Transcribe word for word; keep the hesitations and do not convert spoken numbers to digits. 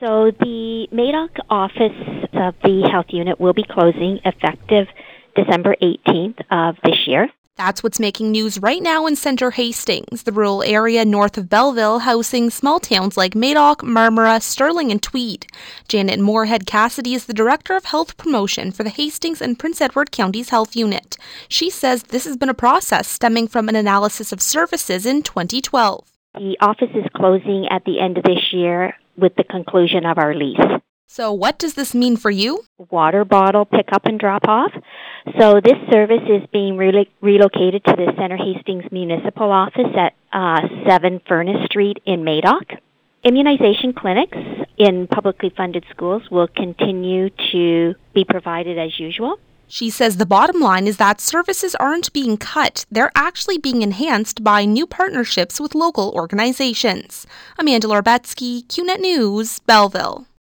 So the Madoc office of the health unit will be closing effective December eighteenth of this year. That's what's making news right now in Centre Hastings, the rural area north of Belleville, housing small towns like Madoc, Marmora, Sterling, and Tweed. Janet Moorhead Cassidy is the Director of Health Promotion for the Hastings and Prince Edward Counties Health Unit. She says this has been a process stemming from an analysis of services in twenty twelve. The office is closing at the end of this year with the conclusion of our lease. So what does this mean for you? Water bottle pick-up and drop-off. So this service is being re- relocated to the Centre Hastings Municipal Office at uh, seven Furnace Street in Madoc. Immunization clinics in publicly funded schools will continue to be provided as usual. She says the bottom line is that services aren't being cut. They're actually being enhanced by new partnerships with local organizations. Amanda Lorbetsky, Q Net News, Belleville.